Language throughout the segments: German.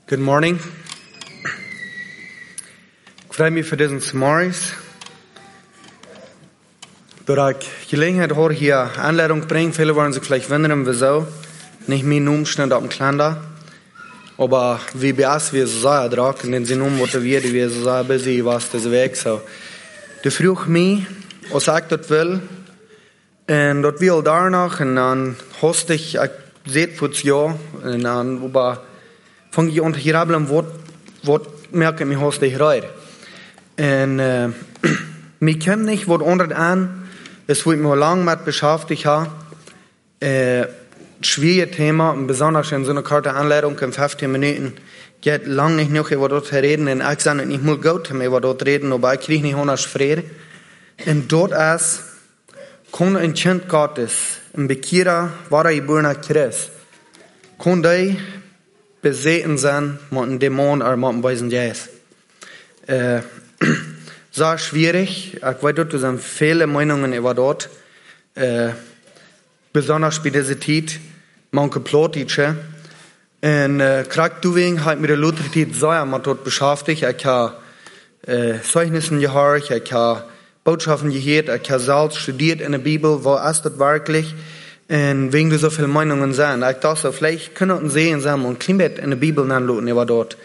Good morning. Ik freue mich für diesen Morgens, dass ich Gelegenheit habe, hier Anleitung bringen. Viele wollen sich vielleicht wundern, wieso. Nicht mein Umstand auf dem Kalender. Aber wie beas wir so sehr drauf, in den Sinn was wir so sehr busy was das Weg so. Du frug mich, was ich dort will. Und dort will danach, und dann hoste ich seht fürs Jahr, und dann über fange ich unter hier an, was merke ich mich hoste ich rein. Und mir kommt nicht, was unter an, es wird mir lang mit beschäftigt habe. Schwieriges Thema, und besonders in so einer kurzen Anleitung in 15 Minuten geht lang nicht noch über dort reden. Und ich sage, ich muss gut über dort reden, aber ich kriege nicht anders Friede. Und dort ist, kann ein Kind Gottes, ein Bekehrer, wahrer geborener Christ, kann die beseten sein mit einem Dämon oder mit einem bösen Geist. Sehr schwierig. Ich weiß, dort sind viele Meinungen über dort. Besonders bei dieser Zeit. Manche Plotische. Und gerade deswegen habe ich mit der Lutherzeit sehr mit dort beschäftigt. Ich habe Zeugnissen gehört, ich habe Botschaften gehört, ich habe selbst studiert in der Bibel, wo ist das wirklich? Und wegen der so viele Meinungen sind. Ich dachte, vielleicht können wir sehen, sagen und Klimbet in der Bibel nachlesen, über dort.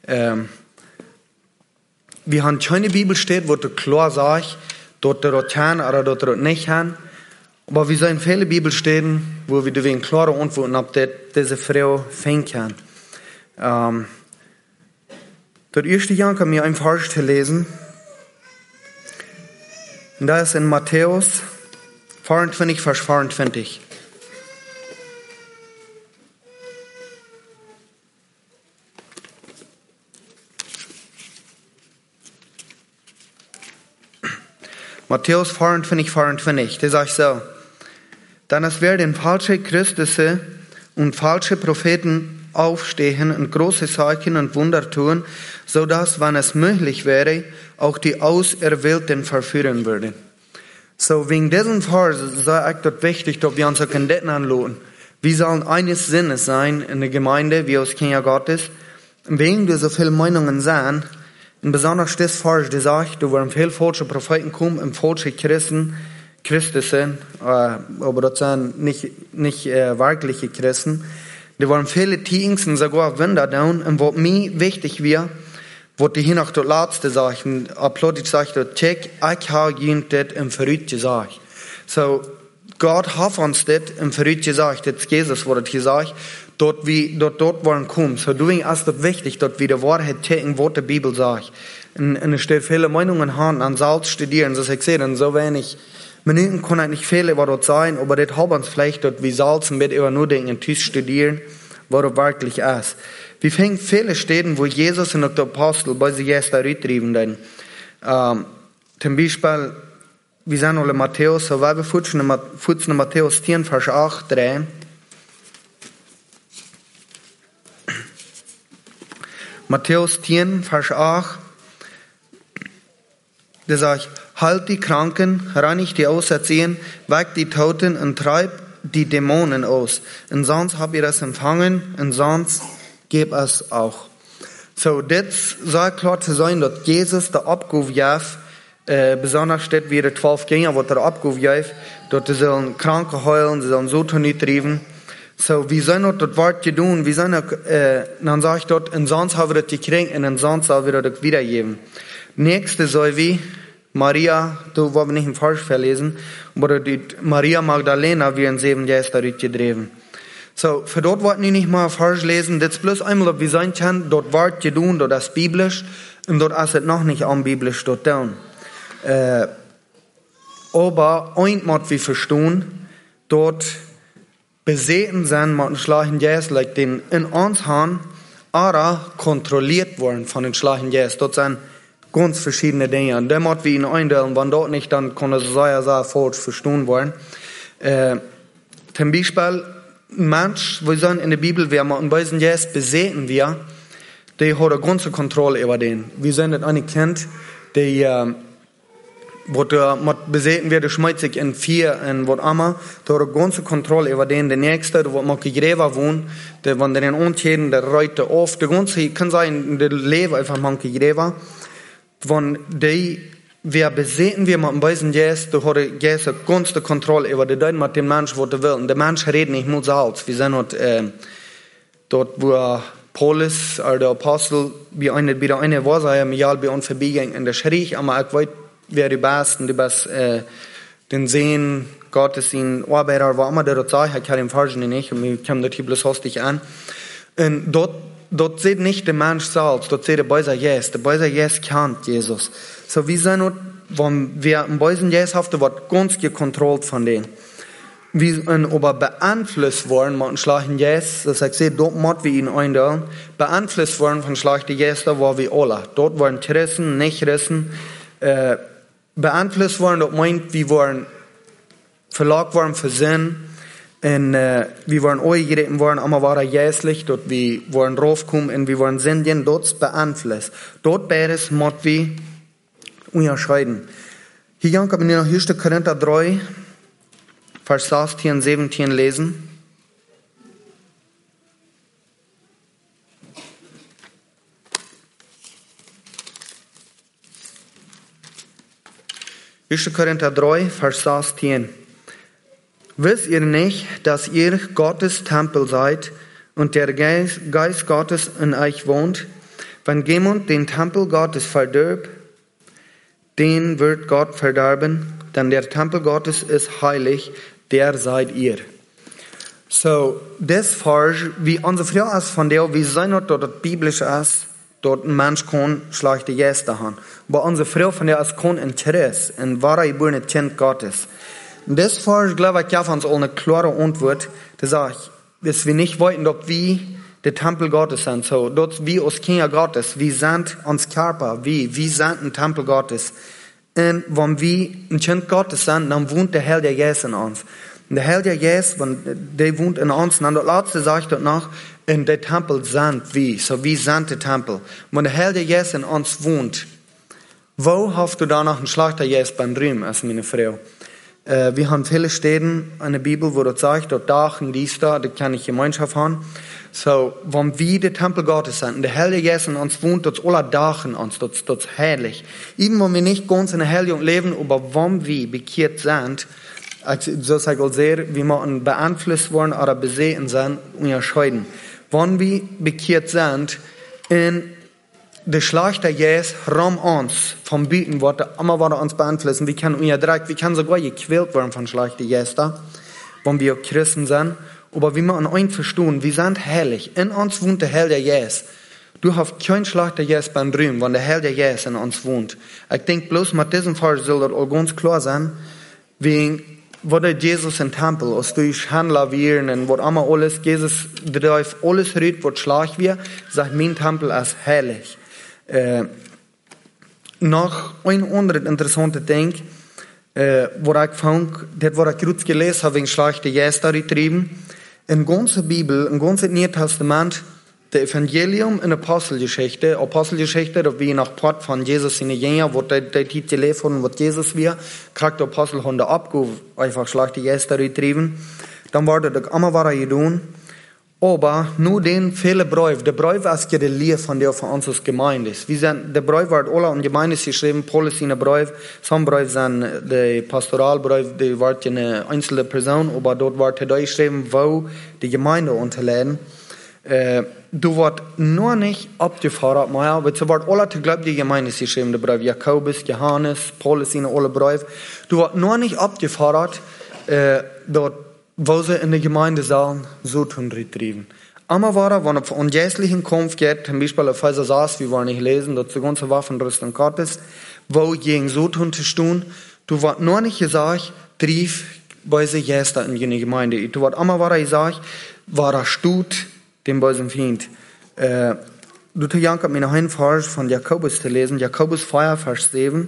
Wir haben keine Bibel steht, wo der klar sagt, dort haben oder dort nicht haben. Aber wir sehen viele Bibelstellen, wo wir deswegen klare Antworten auf diese Frau finden können. Das erste Jahr kann mir ein Vers zu lesen. Und da ist in Matthäus 24, Vers 24. Matthäus 24, 24, der sagt so, dann es werden falsche Christusse und falsche Propheten aufstehen und große Zeichen und Wunder tun, so dass, wenn es möglich wäre, auch die Auserwählten verführen würden. So, wegen diesem Vers sei ich dort wichtig, dass wir uns auch in das anschauen. Wir sollen eines Sinnes sein in der Gemeinde, wie aus Kinder Gottes. Wegen der so viele Meinungen sind, und besonders das Vers, der sagt, da waren viele falsche Propheten kommen und falsche Christen, aber das sind nicht wirkliche Christen. Da waren viele Teams und sogar Wunder da. Und was mir wichtig wäre, was die hier noch das Letzte sagen, Applaudit sagt, check, ich habe ihnen das im Verrückt gesagt. So, Gott hat uns das im Verrückt gesagt, das Jesus wurde gesagt, dort wollen kommen. So, deswegen ist es wichtig, dass wir die Wahrheit checken, was die Bibel sagt. Und es steht viele Meinungen haben, an Salz studieren, so ich sehe, dann so wenig Minuten kann eigentlich viel über dort sein, aber das haben uns vielleicht dort wie Salz und mit über nur denken und Tisch studieren, was das wirklich ist. Wir finden viele Städten, wo Jesus und der Apostel bei sich erst da reintrieben, denn, zum Beispiel, wir sind alle Matthäus, so weil wir futzen Matthäus 10, Vers 8, 3. Matthäus 10, Vers 8, der sagt, halt die Kranken, reinigt die Aussätzigen, weckt die Toten und treibt die Dämonen aus. Und sonst habt ihr das empfangen und sonst gebt es auch. So, das soll klar zu sein, dass Jesus der Abgabe gab, besonders steht wie die 12 Gänger, was der Abgabe gab, dass sie sollen Kranke heilen, sie sollen so nicht trieben. So, wir sollen auch das Wort tun, wir sollen auch, dann sage ich dort, und sonst haben wir das gekriegt, und sonst haben wir das wiedergeben. Nächste soll wie Maria, du wollen wir nicht im Vers verlesen, aber die Maria Magdalena, wir in 7 Jahren da gedreven. So, für dort wollten die nicht mal Vers lesen, das ist bloß einmal, ob wir sein können, dort Wort tun, dort ist biblisch, und dort ist es noch nicht unbiblisch dort down. Aber einmal wir verstehen, dort beseten sind mit einem schlechten Geist, like den in uns haben, aber kontrolliert worden von den schlechten Geist. Dort sind ganz verschiedene Dinge. Und da muss wir ihn einteilen, wenn dort nicht, dann kann es sehr falsch verstehen werden. Zum Beispiel, ein Mensch, wir sagen in der Bibel, wer mit einem bösen Geist beseten wir, der hat eine ganze Kontrolle über den. Wir sind das eine Kind, der wat moet bezeten werden, schmeidt sich in 4 en wat allemaal, door de ganze Kontrolle über den, der nächste, wat moet gegreven wohnen, der, wenn der ontheden, der reute auf, der ganze, kann sein, der Leben einfach man gegreven, wenn die, wir bezeten wir mit dem Beisen Jes, da hat Jes eine ganze Kontrolle über die Deuten mit dem Mensch, was er will. Und der Mensch redet nicht nur selbst. Wir sind dort, wo Paulus, der Apostel, bei einer Wahrheit, mir bei uns vorbeiging, und der schrie, aber ich weiß, wer die Besten, den Sehen, Gottes, in Arbeiter, war immer der dort sagt, ich kann den Falschen nicht, und wir kommen dort hier bloß hostig an. Und dort sieht nicht der Mensch selbst, dort sieht der Beiser Jes. Der Beiser Jes kennt Jesus. So wir sind dort, wenn wir einen Beiser Jes haben, wird ganz gekontrollt von denen. Wir sind aber beeinflusst worden mit einem schlechten Jes, das heißt, dort muss wir ihn eindeutig, beeinflusst worden von schlechten Jes, da war wir alle. Dort waren Christen, Nicht-Christen, beeinflusst worden, dort meint, wir waren verlagt worden für Sinn, und wir waren eingeritten worden, aber waren jäslich, dort wir waren raufgekommen und wir waren Sindien, dort beeinflusst. Dort beides muss wir unterscheiden. Hier kann man noch 1. Korinther 3, Vers 16 und 17 lesen. Korinther 3, Vers 16. Wisst ihr nicht, dass ihr Gottes Tempel seid und der Geist Gottes in euch wohnt? Wenn jemand den Tempel Gottes verdirbt, den wird Gott verderben, denn der Tempel Gottes ist heilig, der seid ihr. So, das Vers, wie unsere Frau ist von der, wie sein dort, dort biblisch ist, dort ein Mensch kann schlechte Gäste haben. Aber unsere Frau von der ist kein Interesse, und wahre geborene Kind Gottes. Und das Vers, glaube ich, gab uns auch eine klare Antwort, das sagt, dass wir nicht wollten, ob wir der Tempel Gottes sind. So, dort wir als Kinder Gottes, wir sind uns Körper, wir sind ein Tempel Gottes. Und wenn wir ein Kind Gottes sind, dann wohnt der Herr der Jesus in uns. Und der Herr der Jesus, der wohnt in uns, und der Letzte sagt dort noch, in der Tempel sind wir, so wir sind der Tempel. Wenn der Herr der Jesus in uns wohnt, wo hast du da noch einen schlechter Jesus beim Drüben, als meine Frau? Wir haben viele Stellen in der Bibel, wo dort sagt, dort Dachen, dies da kann ich Gemeinschaft haben. So, wenn wir der Tempel Gottes sind, und der Herr Jesus in uns wohnt, dort alle Dachen uns, dort herrlich. Even wenn wir nicht ganz in der Heiligung leben, aber wenn wir bekehrt sind, so sage ich sehr, wir müssen beeinflusst worden oder besehen sein, unterscheiden. Wenn wir bekehrt sind, in der schlechte Jesus rum uns vom Bieten, was immer uns beeinflussen. Wir können sogar gequält werden von schlechten Jesus, wenn wir Christen sind. Aber wir müssen eins verstehen, wir sind heilig. In uns wohnt der Herr der Jesus. Du hast kein schlechter Jesus beim Drüben, wenn der Herr der Jesus in uns wohnt. Ich denke bloß mit diesem Vers soll das auch ganz klar sein, wegen, wo der Jesus im Tempel, als durch Handler werden und was immer alles, Jesus darf alles rührt, was schlecht wird, sagt, mein Tempel ist heilig. Noch ein anderes interessantes Ding, wo ich fand, das war ich kurz gelesen habe, wegen schlechte Gäste getrieben. In der ganzen Bibel, im ganzen Neuen Testament, der Evangelium in der Apostelgeschichte, da wie nach Port von Jesus in die Jünger, wo die Titel lesen, was Jesus wir, kriegt der Apostel Hunde abgehoben, einfach schlechte Gäste getrieben. Dann wurde das immer weiter getan. Aber nur den viele Bräufe. Der Bräufe ist ja die Lehre von der für uns als Gemeinde ist. Der Bräufe wird alle in Gemeinde geschrieben, Paulus in der Bräufe. Some Bräufe sind die Pastoralbräufe, die wird eine einzelne Person, aber dort wird da geschrieben, wo die Gemeinde unterladen. Du wird nur nicht abgefordert, aber es wird alle zu glauben, die Gemeinde geschrieben, der Bräufe. Jakobus, Johannes, Paulus in alle Bräufe. Du wird nur nicht abgefordert, dort wo sie in der Gemeinde sollen, so tun getrieben. Einmal war er, wenn er von unjährlichen Kampf geht, zum Beispiel auf Epheser 6, wir wollen nicht lesen, dort die ganze Waffenrüstung Gottes, wo gegen so tun zu tun, du wird nur nicht gesagt, trief bei sich Gäste in die Gemeinde. Du wird einmal war er gesagt, war er stut dem bösen Feind. Du tu Jank mir noch einen Vers von Jakobus zu lesen, Jakobus 4, Vers 7.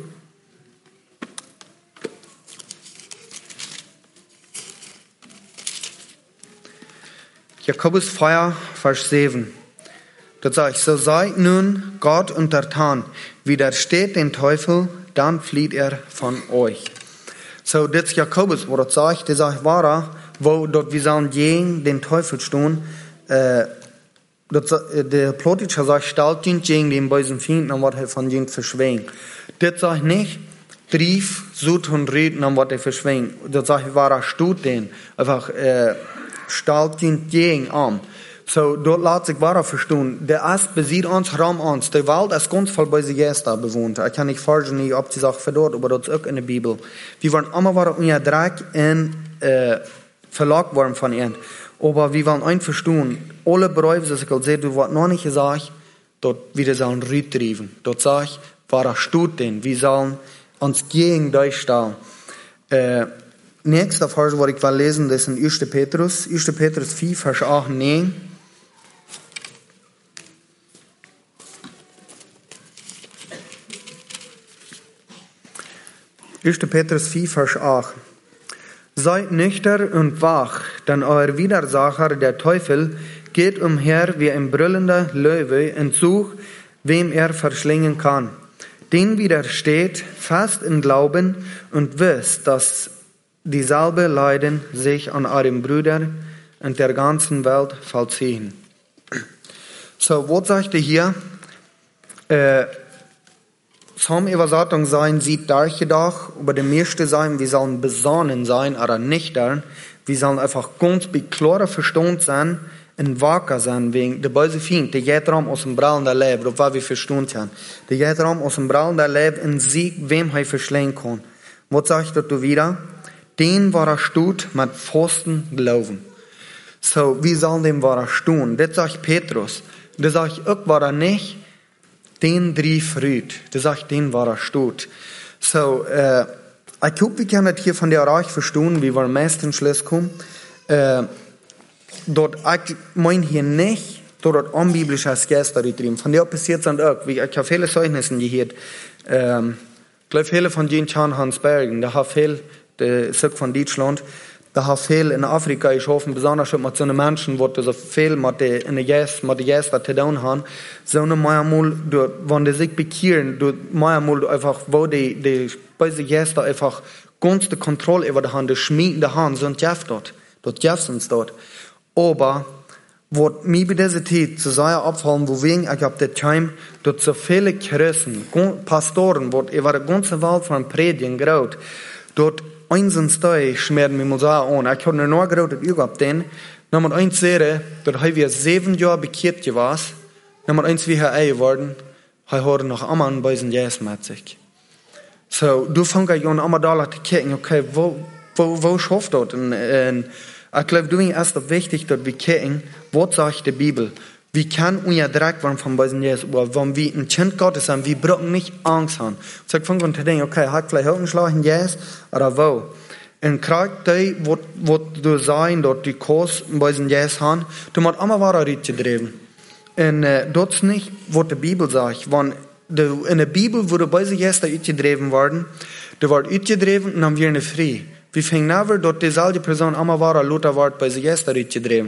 Jakobus 4, Vers 7. Dort sagt, so seid nun Gott untertan, widersteht den Teufel, dann flieht er von euch. So, das ist Jakobus, wo das sagt, der sagt, wo dort wir sollen gegen den Teufel tun, der Plotischer sagt, stalt ihn gegen den bösen Feind, dann wird er von ihm verschwingen. Das sagt nicht, trief, sucht und redet, dann wird er verschwingen. Das sagt, stut den, einfach, stalt ihn gegen an. So, dort lässt sich wahrer verstehen. Der Ast besieht uns, Raum uns. Der Wald ist ganz voll bei sich Gäste bewohnt. Ich kann nicht forschen, ob die Sache verdort, aber das ist auch in der Bibel. Wir waren immer wieder unter Dreck in, verlagt worden von ihnen. Aber wir wollen ein verstehen. Alle Bereiche, das ich gesagt du wirst noch nicht gesagt, dort wieder sollen rüttrieben. Dort sag ich, wahrer stut den. Wir sollen uns gegen dich stellen. Nächster Vers, was ich will lesen, das ist in 1. Petrus 4, Vers 8, 9. 1. Petrus 4, Vers 8. Seid nüchtern und wach, denn euer Widersacher, der Teufel, geht umher wie ein brüllender Löwe und sucht, wem er verschlingen kann. Den widersteht fest im Glauben und wisst, dass dieselbe Leiden sich an eurem Brüder und der ganzen Welt vollziehen. So, was sagt er hier? Zum Übersetzung sein, sieht durchgedacht, aber der meiste sein, wir sollen besonnen sein, oder nüchtern. Wir sollen einfach ganz klar verstanden sein und wacker sein, wegen der böse Feind, der geht rum aus dem Braulen der Leben, das was wir verstanden haben. Der geht rum aus dem Braulen der Leben und sieht, wem er verschlingen kann. Was sagt er wieder? Den war er stut mit festen Glauben. So, wir sollen dem war er stun. Das sagt Petrus. Das sagt auch war er nicht. Den drief rüt. Das sagt, den war er stut. So, ich glaube, wir können das hier von der Reich verstehen, wie wir meistens Schluss kommen. Dort, ich meine hier nicht, dort unbiblisch als Gäste getrieben. Von der passiert es auch. Ich habe viele Zeugnisse gehört. Ich glaube, viele von denen kann Hans Bergen, da hat viel, der ist von Deutschland, da hat viel in Afrika geschaffen, besonders mit so einen Menschen, die so viel mit den Gästen zu tun haben. So eine Mal, wenn die sich bekehren, mal einfach, wo die böse Gäste einfach ganz die Kontrolle über die Hand, die schmieden die Hand, sind Jeff dort. Dort Jeff sind dort. Aber, was mir bei dieser Zeit zu sehr abfallen, wovon ich habe das Time, dort so viele Christen, Pastoren, die über die ganze Welt von Predigen graut, dort einzeln Steu schmerden wir mal so an. Ich habe nur graut, dass ich habe den, dann mit eins sehen, dort haben wir 7 Jahre bekehrt gewesen, dann mit eins wie er geworden, er noch einmal ein bisschen Jes mit sich. So, du fängst an, einmal da zu kicken, okay, wo schafft das? Und ich glaube, du ist es wichtig, dass wir kicken, was sagt die Bibel? Wir können unser Dreck werden von bösen Jesus, aber wenn wir ein Kind Gottes sind, wir brauchen nicht Angst haben. So, ich fange an zu denken, okay, hat vielleicht auch einen Schlag in Jesus, oder wo? Und gerade die, wo du sein, dort die Kurs in bösen Jesus haben, du musst immer weiter rübergedreven. Und das ist nicht, was die Bibel sagt. Wenn in der Bibel, wo die böse Jesus da rübergedreven werden, du wird rübergedreven und dann wir frei. Wir fingen never, dort dieselbe Person immer weiter Luther wird bei sich Jesus da rübergedreven.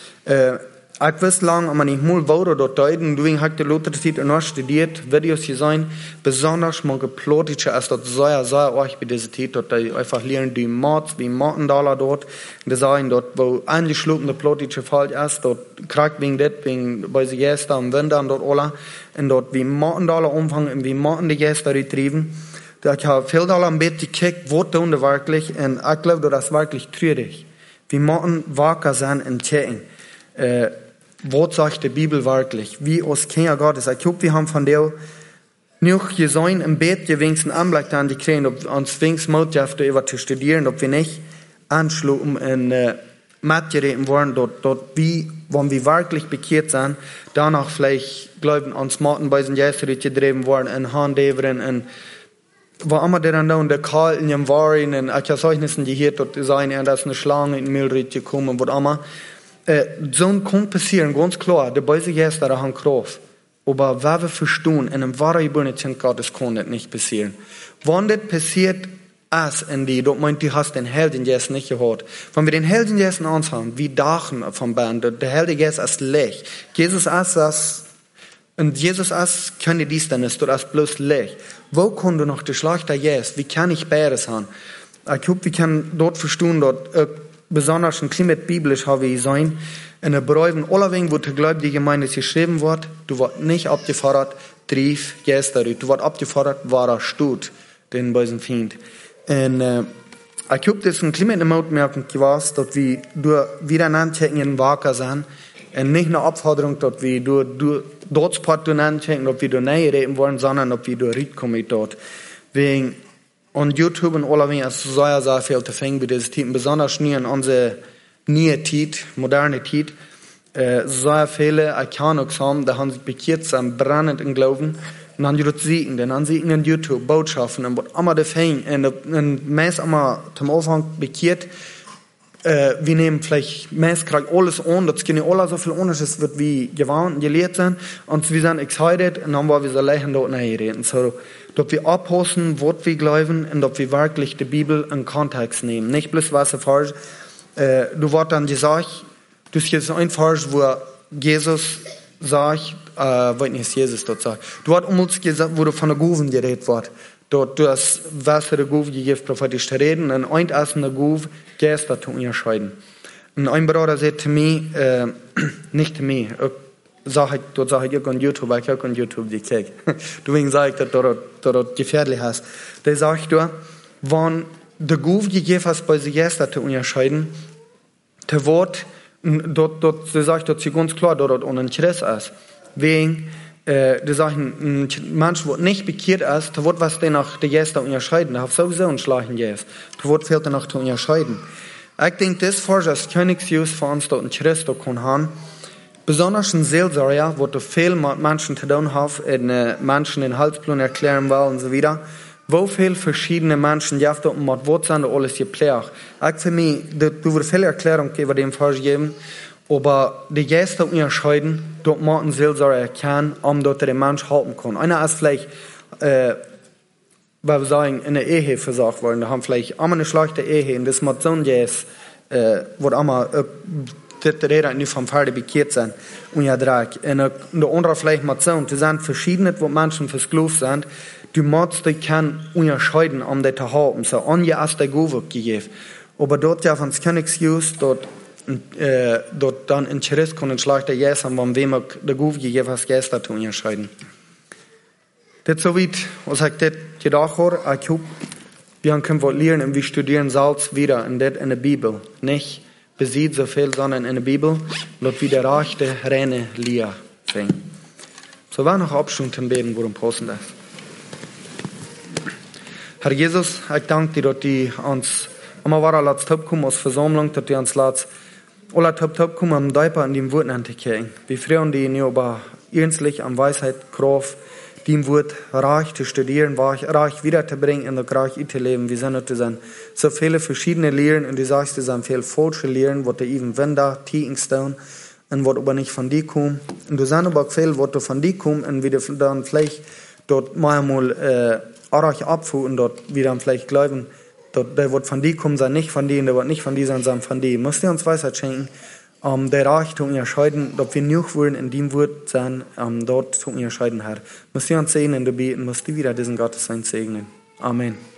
Ich wusste lang, aber nicht mal wurde dort deuten, du hast die Luther-Zeit noch studiert, Videos gesehen, besonders mal geplotische, als dort sehr euch bei dieser Zeit, dort einfach lernen die Mords, wie Mortendaler dort, die sagen, dort, wo eingeschlupfen der plotische Fall ist, dort kriegt wegen das, wegen bei sich Gäste am Winter dort alle, und dort wie Mortendaler umfangen, und wie Morten die Gäste retrieben. Ich habe viel da am Bett gekickt, wo tun die wirklich, und ich glaube, das ist wirklich traurig. Wie Morten wacker sein in Tien. Was sagt die Bibel wirklich? Wie aus Kinder Gottes. Ich glaube, wir haben von der nicht gesehen im Bett, die wenigsten Anblick dann die kriegen, ob uns wenigstens Motiv darüber zu studieren, ob wir nicht anschlugen in Mathe-Geräten wollen, dort wie, wenn wir wirklich bekehrt sind, danach vielleicht glauben, uns Martin bei den Jästern gedreven worden, in Handeveren, in wo immer der dann da und der Karl in dem Waren, in Zeugnissen, die hier dort sein, da ist eine Schlange in den Müllried gekommen, wo immer. So kann passieren, ganz klar, der böse Geist da haben Kraft. Aber wenn wir verstehen, in einem wahren geborenen Kind Gottes kann das nicht passieren. Wenn das passiert, ist in die, dort meint, du hast den Heldengeist nicht gehört. Wenn wir den Heldengeist anschauen, wie Dachen vom Band, der Heldengeist ist Licht. Jesus ist das Und Jesus ist keine dies dann ist, du hast bloß Licht. Wo kann du noch die Schlachter Jesus? Wie kann ich beides haben? Ich glaube, wir können dort verstehen, dort besonders ein Klimat biblisch habe ich sein. In der Beräuben aller Wegen, wo der gläubige Gemeinde geschrieben wird, du wirst nicht abgefordert, trief Jesus darüber. Du wirst abgefordert, wahrer Stut, den bösen Feind. Und ich glaube, das ist ein Klimat im Ausmerken gewesen, dass wir durch wieder in Wacker sind. Und nicht eine Aufforderung, dass wir durch dort Sport nachdenken, ob wir durch Nähe reden wollen, sondern ob wir durch Ried kommen dort. Wegen, on YouTube und aller Wegen ist sehr viel zu finden bei diesen Typen, besonders nie in unsere neue Zeit, moderne Zeit, sehr viele Erkennungs haben, da haben sich bekehrt, sind brennend im Glauben, und dann dort sehen, dann sehen in YouTube Botschaften, und wird immer das finden, und meist immer zum Anfang bekehrt, wir nehmen vielleicht meist alles an, das können alle so viel Unterschied wird wie gewarnt und gelehrt sind, und wir sind excited, und dann wollen wir so lächeln dort reden. So, dass wir abpassen, was wir glauben, und dass wir wirklich die Bibel in Kontext nehmen. Nicht bloß was er falsch, du wirst dann gesagt, du hast jetzt ein Vers, wo Jesus sagt, weiß nicht, was Jesus dort sagt. Du hast uns gesagt, wo du von der Guven geredet wird. Dort, du hast Wasser der Guve gegeben, prophetisch zu reden, und ein Essen der Guve, Geister zu unterscheiden. Und ein Bruder sagt zu mir, nicht zu mir, dort sage ich on YouTube, weil ich auch on YouTube die kijk. Deswegen sage ich, dass dort gefährlich ist. Der sagt du, wenn der Guve gegeben hast, bei sich Geister zu unterscheiden, der Wort, dort sagt dort ganz klar, dort ohne Christ ist. Wegen, die sagen, ein Mensch, der nicht bekehrt ist, da wird was nach der Geister unterscheiden. Da hat sowieso einen schlechten Geist. Da wird fehlt noch zu unterscheiden. Ich denke, das ist Königsjus für uns, dort ein Christ kann haben. Besonders in Seelsorge, wo du viel mit Menschen zu tun hast, Menschen den Halsplan erklären will und so weiter. Wo viele verschiedene Menschen, die dort mit Wort sind, alles geplant. Ich für mich, du wirst viele Erklärungen über den Fall geben. Aber die Geister unterscheiden, dort machen Seelsorger erkennen, dort der Mensch halten kann. Einer ist vielleicht, weil wir sagen, in der Ehe versagt worden, da haben vielleicht einmal eine schlechte Ehe, und das mit so einem Geist, wird einmal, das Rede nicht vom Fall bekehrt sein, und ja, Dreck. Und der andere vielleicht mit so, und das sind verschiedene, wo Menschen versklavt sind, die musst die kann unterscheiden, das zu haben. So, anja ist der Gove gegeben. Aber dort ja von Königsjus, dort dann in Christ können schlechter Jesus haben, wenn wem der Guf gegeben hat, Geister zu unterscheiden. Das so weit, was ich das gedacht habe, ich hoffe, wir können was lernen und wir studieren Salz wieder in der Bibel. Nicht besieht so viel, sondern in der Bibel, dort wieder rechte, reine Lier finden. So war noch Abstunden beten, worum passen das. Herr Jesus, ich danke dir, dass die uns immer war als Top aus Versammlung, dass die uns alle top kommen am Deiper an dem Wort anzukriegen. Wir freuen die nicht aber ernstlich an Weisheit, Kraft, dem Wort reich zu studieren, reich wiederzubringen und reich zu leben. Wir sind zu sein. So viele verschiedene Lehren, und du sagst, es sind viele falsche Lehren, was du eben wender, Tiefenstone, und was aber nicht von dir kommt. Und du sagst aber auch viel, was du von dir kommt, und wie du dann vielleicht dort mal reich abfuhren und dort wieder vielleicht glauben, der wird von dir kommen, sein nicht von dir, und der wird nicht von dir sein, sondern von dir. Musst du uns Weisheit schenken, der Reichtum unterscheiden, ob wir nicht wollen in dem Wort sein, dort zu unterscheiden, Herr. Musst du uns segnen und beten, musst du wieder diesen Gottesdienst segnen. Amen.